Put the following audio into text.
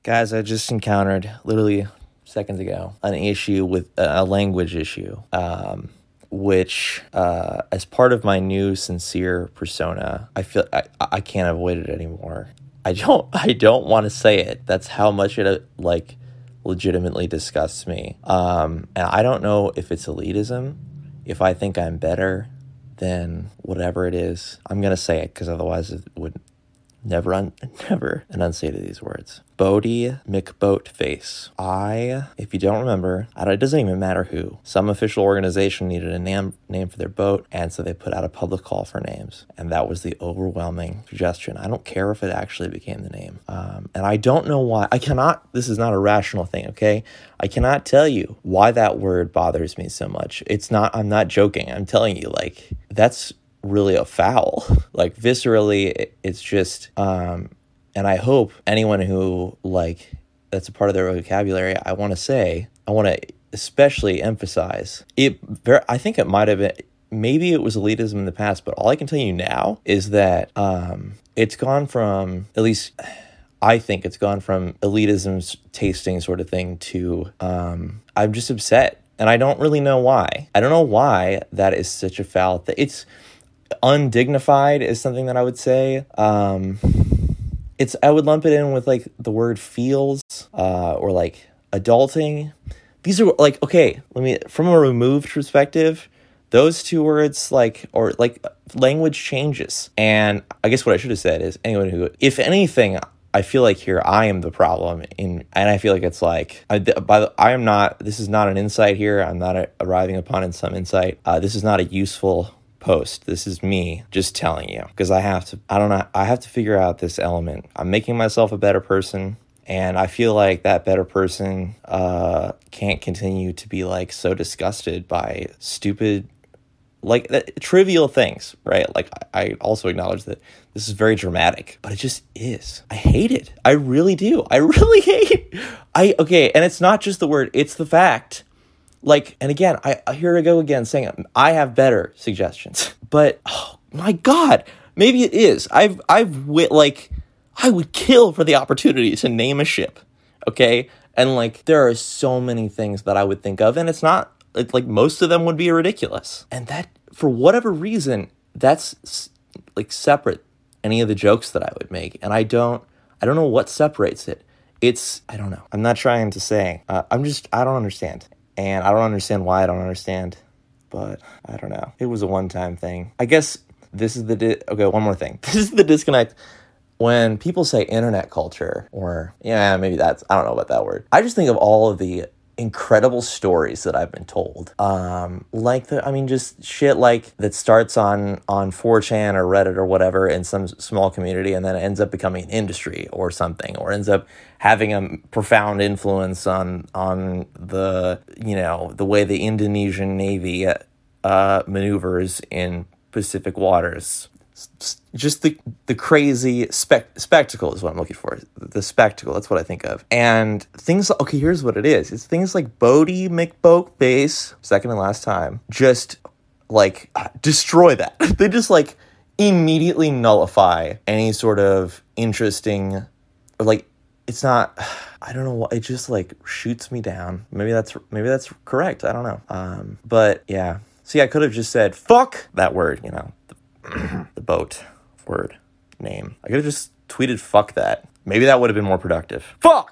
Guys, I just encountered, literally seconds ago, an issue with a language issue, which, as part of my new sincere persona, I feel I can't avoid it anymore. I don't want to say it. That's how much it, legitimately disgusts me. And I don't know if it's elitism, if I think I'm better than whatever it is. I'm going to say it because otherwise it would never enunciate these words. Bodie McBoatface. If you don't remember, it doesn't even matter who. Some official organization needed a name for their boat, and so they put out a public call for names. And that was the overwhelming suggestion. I don't care if it actually became the name. And I don't know why. This is not a rational thing, okay? I cannot tell you why that word bothers me so much. I'm not joking. I'm telling you, that's really a foul. Viscerally, it's just and I hope anyone who that's a part of their vocabulary, I want to especially emphasize it. I think it might have been, maybe it was elitism in the past, but all I can tell you now is that it's gone from, at least I think it's gone from elitism's tasting sort of thing to I'm just upset, and I don't really know why. I don't know why that is such a foul thing. It's undignified is something that I would say. I would lump it in with the word feels or adulting. These are okay, from a removed perspective, those two words language changes. And I guess what I should have said is anyone who, if anything, I feel like here I am the problem and I feel like it's this is not an insight here. I'm not arriving upon some insight. This is not a useful post. This is me just telling you because I have to figure out this element. I'm making myself a better person, and I feel like that better person can't continue to be so disgusted by stupid trivial things, right? I also acknowledge that this is very dramatic, but it just is. I hate it. I really do. I really hate it. And it's not just the word, it's the fact. And again, here I go again saying I have better suggestions, but oh my God, maybe it is. I would kill for the opportunity to name a ship. Okay. And there are so many things that I would think of, and it's most of them would be ridiculous. And that, for whatever reason, that's separate any of the jokes that I would make. And I don't know what separates it. I don't know. I'm not trying to say, I don't understand. And I don't understand why I don't understand, but I don't know. It was a one-time thing. I guess this is one more thing. This is the disconnect when people say internet culture, or, maybe I don't know about that word. I just think of all of the incredible stories that I've been told. Just shit that starts on 4chan or Reddit or whatever in some small community, and then it ends up becoming an industry or something, or ends up having a profound influence on the way the Indonesian Navy maneuvers in Pacific waters. Just the crazy spectacle is what I'm looking for. The spectacle, that's what I think of. And things, here's what it is. It's things like Bodie McBoatface, second and last time, just destroy that. They just immediately nullify any sort of interesting, or it's not, I don't know why, it just shoots me down. Maybe that's correct. I don't know. But yeah. See, I could have just said, fuck that word, the boat word name. I could have just tweeted fuck that. Maybe that would have been more productive. Fuck!